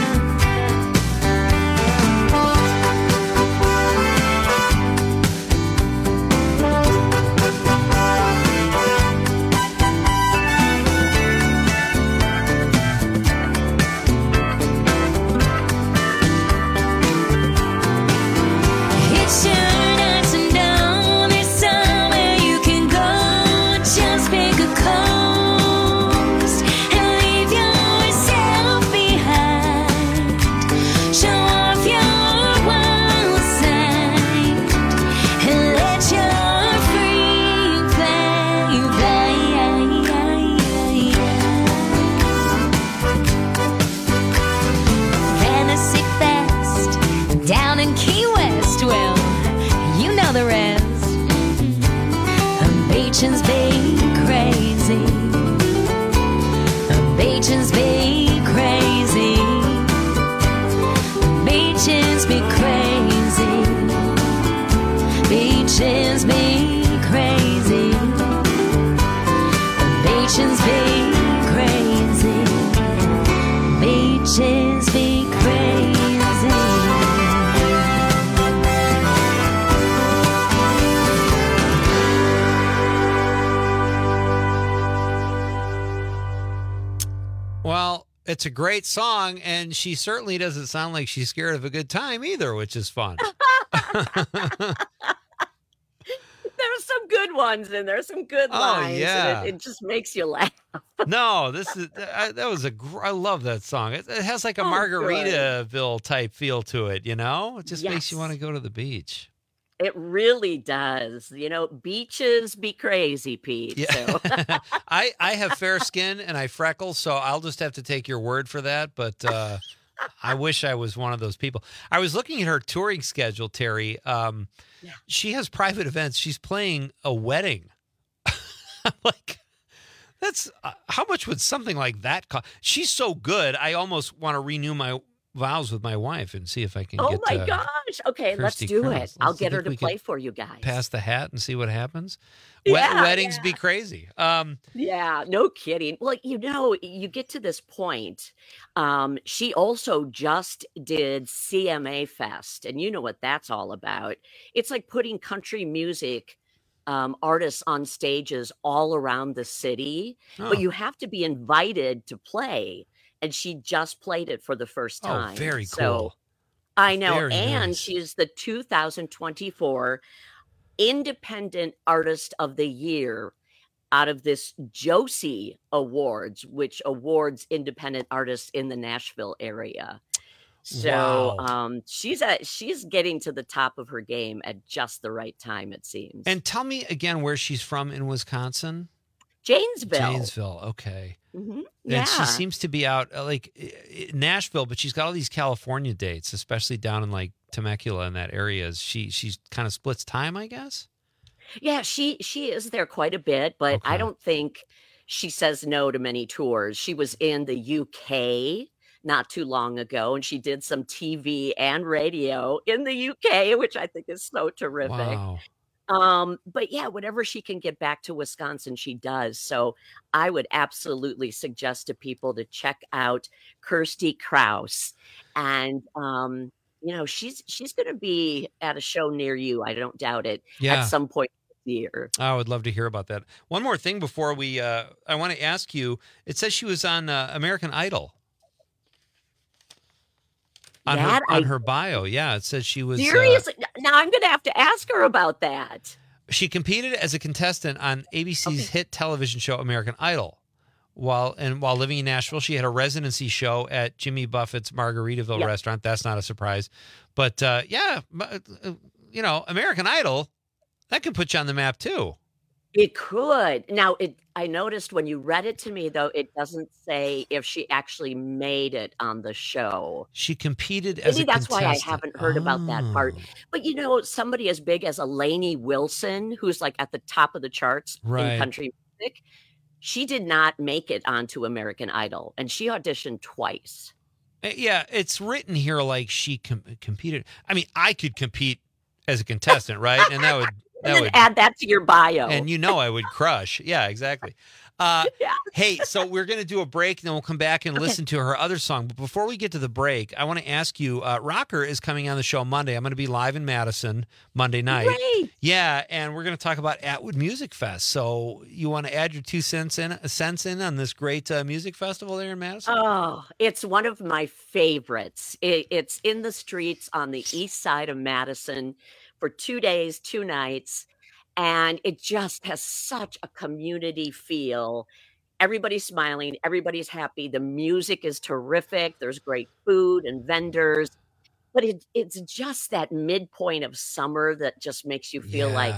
It's sure nice to know there's somewhere you can go. Just pick a coast and leave yourself behind. Show off your wild side and let your freak flame fly. Fantasy Fest down in Key West. Well, you know the rest. Beaches be crazy. Beaches be crazy. Beaches be crazy. Beaches be crazy. Beaches be crazy. Beaches be crazy. Well, it's a great song, and she certainly doesn't sound like she's scared of a good time either, which is fun. There's some good ones and there's some good lines. yeah. And it just makes you laugh. No, this is I love that song. It has like a Margaritaville type feel to it, you know? It just makes you want to go to the beach. It really does. You know, beaches be crazy, Pete. Yeah. So. I have fair skin and I freckle, so I'll just have to take your word for that. But I wish I was one of those people. I was looking at her touring schedule, Terry. She has private events. She's playing a wedding. I'm like, that's how much would something like that cost? She's so good. I almost want to renew my vows with my wife and see if I can get. Oh my gosh! Okay, let's do it. I'll get her to play for you guys. Pass the hat and see what happens. Yeah, weddings be crazy. Yeah, no kidding. Well, you know, you get to this point. She also just did CMA Fest, and you know what that's all about. It's like putting country music artists on stages all around the city, but you have to be invited to play. and she just played it for the first time. Oh, very So, cool. I know. Very And nice. she's the 2024 Independent Artist of the Year out of this Josie Awards, which awards independent artists in the Nashville area. So Wow. she's getting to the top of her game at just the right time, it seems. And tell me again where she's from in Wisconsin. Janesville. Janesville. Okay. Mhm. And she Yeah. seems to be out Nashville, but she's got all these California dates, especially down in like Temecula and that area. She's kind of splits time, I guess. Yeah, she is there quite a bit, but I don't think she says no to many tours. She was in the UK not too long ago, and she did some TV and radio in the UK, which I think is so terrific. Wow. But yeah, whenever she can get back to Wisconsin, she does. So I would absolutely suggest to people to check out Kirsty Krause. And she's going to be at a show near you. I don't doubt it. Yeah. At some point this year. I would love to hear about that. One more thing before we, I want to ask you, it says she was on American Idol. On her bio. Yeah, it says she was. Seriously? Now I'm going to have to ask her about that. She competed as a contestant on ABC's hit television show American Idol. While living in Nashville, she had a residency show at Jimmy Buffett's Margaritaville restaurant. That's not a surprise. But American Idol, that could put you on the map too. It could. Now, I noticed when you read it to me, though, it doesn't say if she actually made it on the show. She competed as Maybe a that's why I contestant. haven't heard about that part. But, somebody as big as Lainey Wilson, who's like at the top of the charts Right. in country music, she did not make it onto American Idol, and she auditioned twice. Yeah, it's written here like she competed. I mean, I could compete as a contestant, right? And that would... And then add that to your bio. And I would crush. Yeah, exactly. Hey, so we're going to do a break, and then we'll come back and listen to her other song. But before we get to the break, I want to ask you, Rocker is coming on the show Monday. I'm going to be live in Madison Monday night. Great. Yeah, and we're going to talk about Atwood Music Fest. So you want to add your 2 cents in on this great music festival there in Madison? Oh, it's one of my favorites. It's in the streets on the east side of Madison for 2 days, 2 nights. And it just has such a community feel. Everybody's smiling. Everybody's happy. The music is terrific. There's great food and vendors. But it's just that midpoint of summer that just makes you feel like,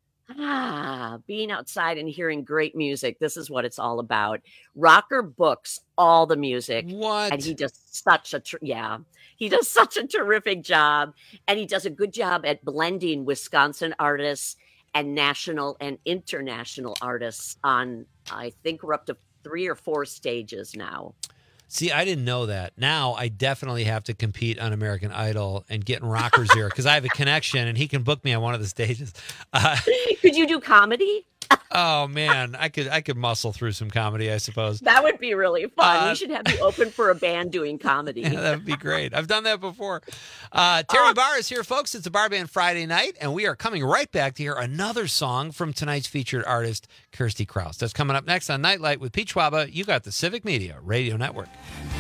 being outside and hearing great music. This is what it's all about. Rocker books all the music. What? And he does such a he does such a terrific job, and he does a good job at blending Wisconsin artists and national and international artists on, I think we're up to 3 or 4 stages now. See, I didn't know that. Now I definitely have to compete on American Idol and get in Rocker's ear because I have a connection and he can book me on one of the stages. Could you do comedy? Oh man, I could muscle through some comedy, I suppose. That would be really fun. We should have you open for a band doing comedy. Yeah, that would be great. I've done that before. Terry Barr is here, folks. It's a Bar Band Friday night, and we are coming right back to hear another song from tonight's featured artist, Kirsty Krause. That's coming up next on Nightlight with Pete Schwaba. You got the Civic Media Radio Network.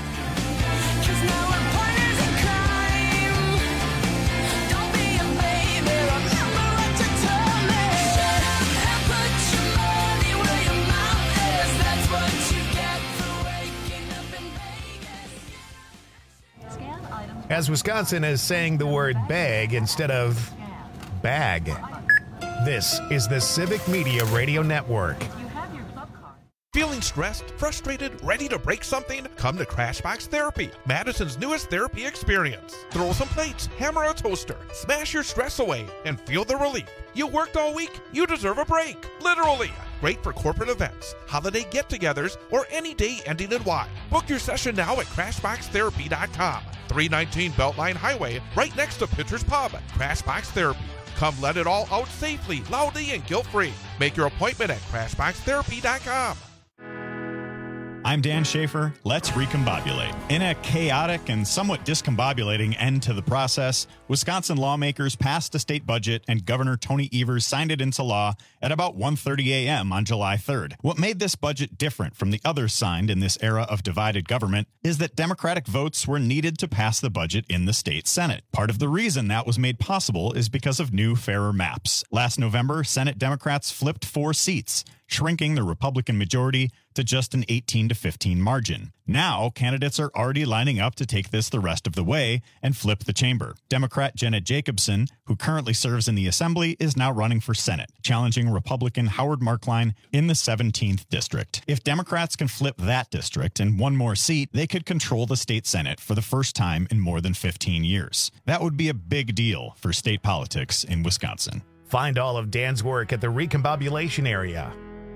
As Wisconsin is saying the word bag instead of bag. This is the Civic Media Radio Network. Feeling stressed, frustrated, ready to break something? Come to Crashbox Therapy, Madison's newest therapy experience. Throw some plates, hammer a toaster, smash your stress away, and feel the relief. You worked all week, you deserve a break. Literally. Great for corporate events, holiday get-togethers, or any day ending in Y. Book your session now at CrashboxTherapy.com. 319 Beltline Highway, right next to Pitcher's Pub. Crashbox Therapy. Come let it all out safely, loudly, and guilt-free. Make your appointment at CrashboxTherapy.com. I'm Dan Schaefer. Let's recombobulate. In a chaotic and somewhat discombobulating end to the process, Wisconsin lawmakers passed a state budget and Governor Tony Evers signed it into law at about 1:30 a.m. on July 3rd. What made this budget different from the others signed in this era of divided government is that Democratic votes were needed to pass the budget in the state Senate. Part of the reason that was made possible is because of new, fairer maps. Last November, Senate Democrats flipped 4 seats, shrinking the Republican majority to just an 18-15 margin. Now, candidates are already lining up to take this the rest of the way and flip the chamber. Democrat Jenna Jacobson, who currently serves in the Assembly, is now running for Senate, challenging Republican Howard Markline in the 17th district. If Democrats can flip that district and one more seat, they could control the state Senate for the first time in more than 15 years. That would be a big deal for state politics in Wisconsin. Find all of Dan's work at the Recombobulation area.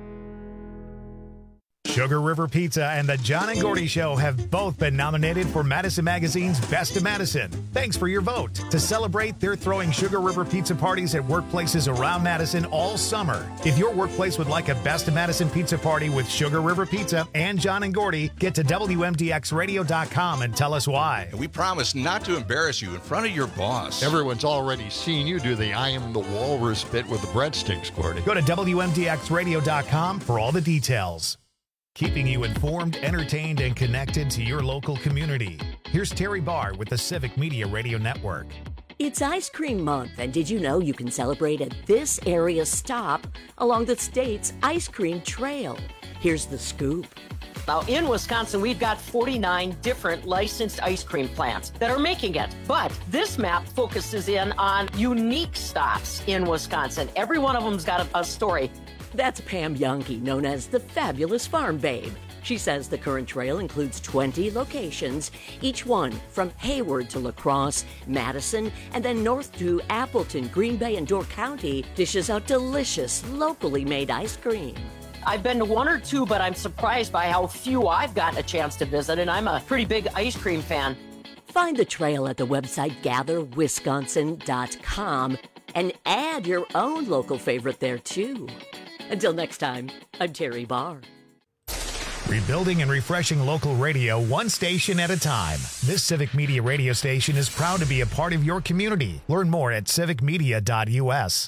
Sugar River Pizza and the John and Gordy Show have both been nominated for Madison Magazine's Best of Madison. Thanks for your vote. To celebrate, they're throwing Sugar River Pizza parties at workplaces around Madison all summer. If your workplace would like a Best of Madison pizza party with Sugar River Pizza and John and Gordy, get to WMDXradio.com and tell us why. And we promise not to embarrass you in front of your boss. Everyone's already seen you do the I am the walrus bit with the breadsticks, Gordy. Go to WMDXradio.com for all the details. Keeping you informed, entertained, and connected to your local community. Here's Terry Barr with the Civic Media Radio Network. It's Ice Cream Month, and did you know you can celebrate at this area stop along the state's ice cream trail? Here's the scoop. Now, in Wisconsin, we've got 49 different licensed ice cream plants that are making it. But this map focuses in on unique stops in Wisconsin. Every one of them's got a story. That's Pam Youngke, known as the Fabulous Farm Babe. She says the current trail includes 20 locations, each one from Hayward to La Crosse, Madison, and then north to Appleton, Green Bay, and Door County dishes out delicious, locally made ice cream. I've been to 1 or 2, but I'm surprised by how few I've gotten a chance to visit, and I'm a pretty big ice cream fan. Find the trail at the website gatherwisconsin.com and add your own local favorite there, too. Until next time, I'm Terry Barr. Rebuilding and refreshing local radio one station at a time. This Civic Media radio station is proud to be a part of your community. Learn more at civicmedia.us.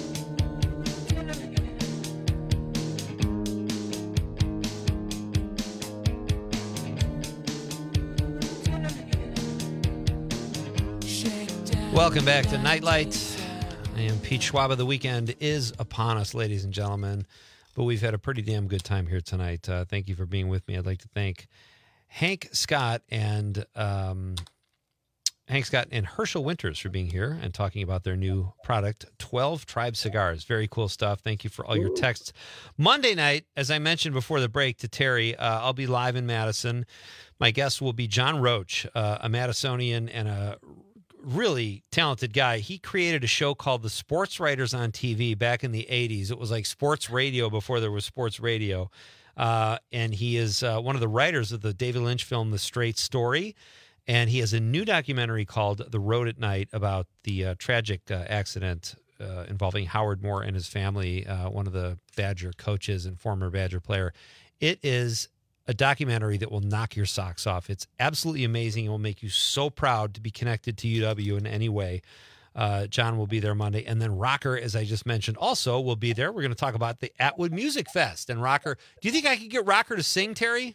Welcome back to Nightlight. I am Pete Schwab. The weekend is upon us, ladies and gentlemen, but we've had a pretty damn good time here tonight. Thank you for being with me. I'd like to thank Hank Scott and Herschel Winters for being here and talking about their new product, 12 Tribe Cigars. Very cool stuff. Thank you for all your texts. Monday night, as I mentioned before the break to Terry, I'll be live in Madison. My guest will be John Roach, a Madisonian and a really talented guy. He created a show called The Sports Writers on TV back in the 80s. It was like sports radio before there was sports radio. And he is one of the writers of the David Lynch film, The Straight Story. And he has a new documentary called The Road at Night about the tragic accident involving Howard Moore and his family, one of the Badger coaches and former Badger player. It is a documentary that will knock your socks off. It's absolutely amazing. It will make you so proud to be connected to UW in any way. John will be there Monday. And then Rocker, as I just mentioned, also will be there. We're going to talk about the Atwood Music Fest. And Rocker, do you think I could get Rocker to sing, Terry?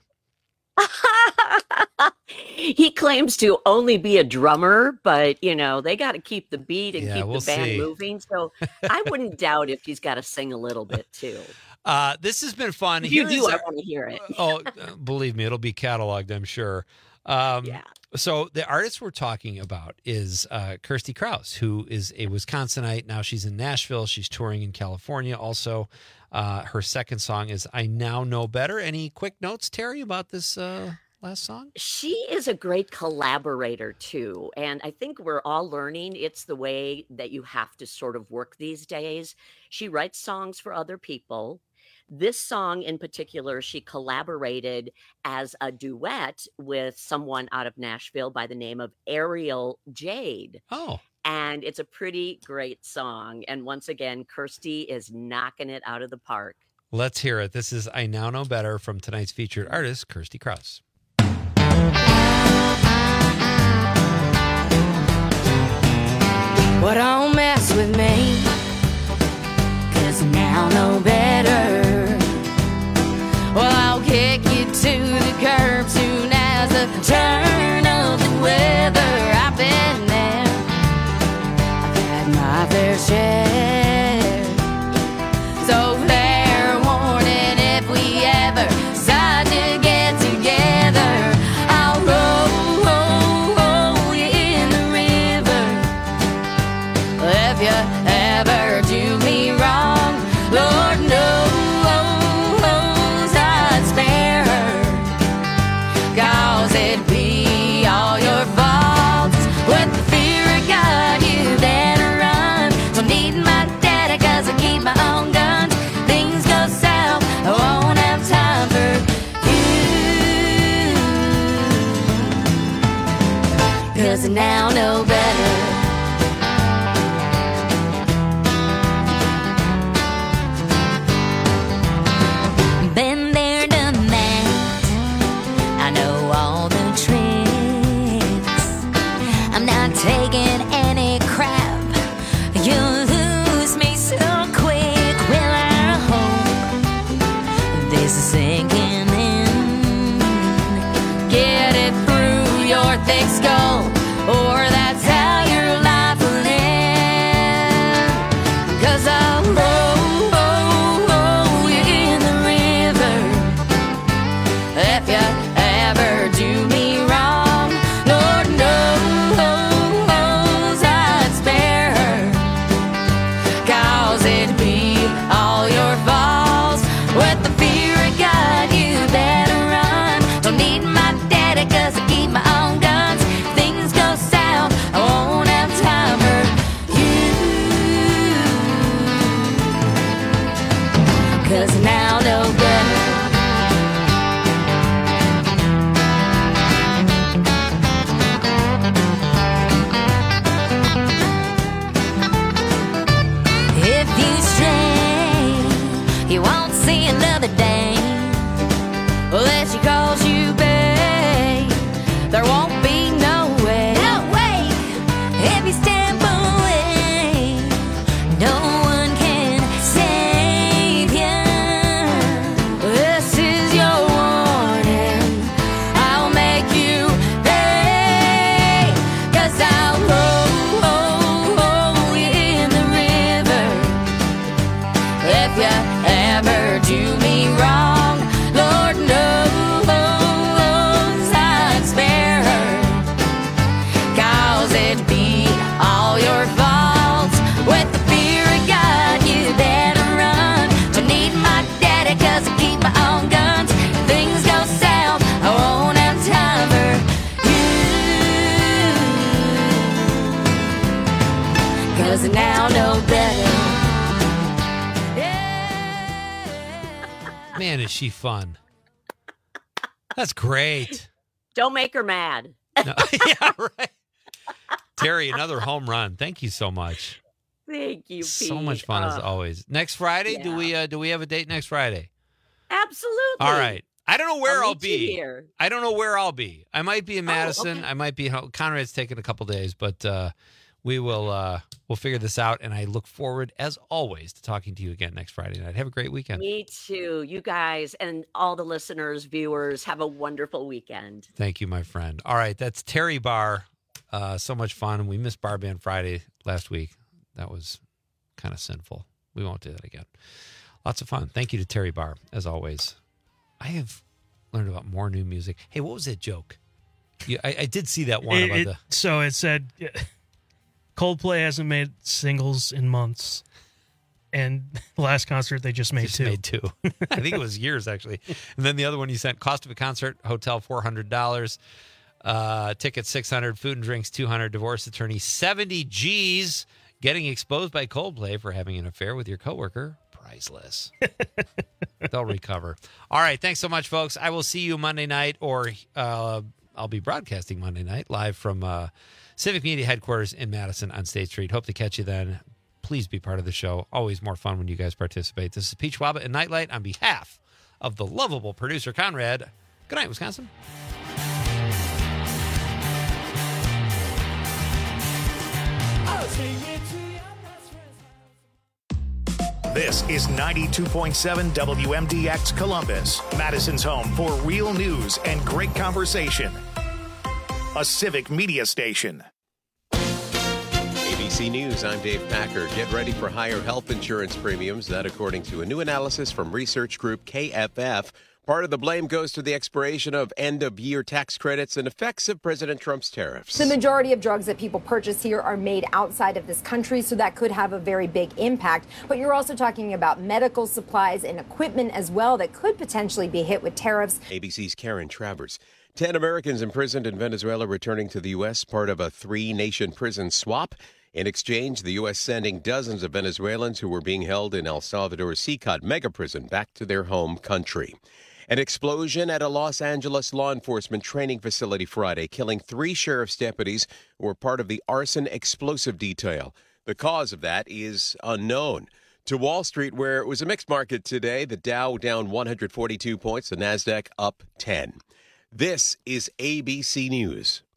He claims to only be a drummer, but, you know, they got to keep the beat and keep the band moving. So I wouldn't doubt if he's got to sing a little bit, too. This has been fun. If you do, I want to hear it. Believe me, it'll be cataloged, I'm sure. Yeah. So the artist we're talking about is Kirsty Krause, who is a Wisconsinite. Now she's in Nashville. She's touring in California. Also, her second song is I Now Know Better. Any quick notes, Terry, about this last song? She is a great collaborator, too. And I think we're all learning it's the way that you have to sort of work these days. She writes songs for other people. This song in particular, she collaborated as a duet with someone out of Nashville by the name of Ariel Jade. Oh. And it's a pretty great song. And once again, Kirsty is knocking it out of the park. Let's hear it. This is I Now Know Better from tonight's featured artist, Kirsty Krause. Well, don't mess with me, 'cause I now know better. Well, I'll kick you to the curb soon as the turn of the weather. I've been there, I've had my fair share. So fair warning, if we ever decide to get together, I'll roll you in the river. If you ever do me wrong, Lord knows I'd spare her. 'Cause it'd be all your faults. With the fear of God, you better run. Don't need my daddy 'cause I keep my own guns. Things go south, I won't have time for you. 'Cause I now know better. Been there, done that. I know all the tricks. I'm not taking any crap. You'll lose me so quick. Well, I hope this is sinking in. Get it through your thick skull, or that's how your life will end. 'Cause I'll roll you in the river. If you ever do me wrong, Lord knows I'd spare her. 'Cause it'd be all your faults. With the fear of God, you better run. Don't need my daddy 'cause I keep my own guns. Things go south, I won't have time for you. 'Cause I now know better. If you stray, you won't see another day. Unless she calls you babe, there won't be no way. No way! If you step away, no one can save you. This is your warning, I'll make you pay. 'Cause I'll roll you in the river. If you ever do me wrong, Lord knows I'd spare her. 'Cause it'd be all your faults. With the fear of God, you better run. Don't need my daddy 'cause I keep my own guns. Things go south, I won't have time for you. 'Cause I now know better. Man, is she fun. That's great. Don't make her mad. No, yeah, right. Terry, another home run. Thank you so much. Thank you, Pete. So much fun as always. Next Friday, do we have a date next Friday? Absolutely. All right. I don't know where I'll meet you be. here. I don't know where I'll be. I might be in Madison. okay. I might be. Conrad's taking a couple days, but we will. We'll figure this out. And I look forward, as always, to talking to you again next Friday night. Have a great weekend. Me too. You guys and all the listeners, viewers, have a wonderful weekend. Thank you, my friend. All right, that's Terry Barr. So much fun. We missed Bar Band Friday last week. That was kind of sinful. We won't do that again. Lots of fun. Thank you to Terry Barr, as always. I have learned about more new music. Hey, what was that joke? I did see that one about the... So it said Coldplay hasn't made singles in months. And the last concert, they just made two. I think it was years, actually. And then the other one you sent, cost of a concert, hotel $400, tickets $600, food and drinks $200, divorce attorney $70 G's, getting exposed by Coldplay for having an affair with your coworker, priceless. They'll recover. All right, thanks so much, folks. I will see you Monday night, or I'll be broadcasting Monday night live from Civic Media Headquarters in Madison on State Street. Hope to catch you then. please be part of the show. Always more fun when you guys participate. This is Peach Waba and Nightlight on behalf of the lovable producer, Conrad. Good night, Wisconsin. This is 92.7 WMDX Columbus, Madison's home for real news and great conversation. A civic media station. ABC News, I'm Dave Packer. Get ready for higher health insurance premiums. That, according to a new analysis from research group KFF. Part of the blame goes to the expiration of end-of-year tax credits and effects of President Trump's tariffs. The majority of drugs that people purchase here are made outside of this country, so that could have a very big impact. But you're also talking about medical supplies and equipment as well that could potentially be hit with tariffs. ABC's Karen Travers. 10 Americans imprisoned in Venezuela returning to the U.S., part of a 3-nation prison swap. In exchange, the U.S. sending dozens of Venezuelans who were being held in El Salvador's CICOT mega prison back to their home country. An explosion at a Los Angeles law enforcement training facility Friday, killing 3 sheriff's deputies who were part of the arson explosive detail. The cause of that is unknown. To Wall Street, where it was a mixed market today, the Dow down 142 points, the NASDAQ up 10. This is ABC News.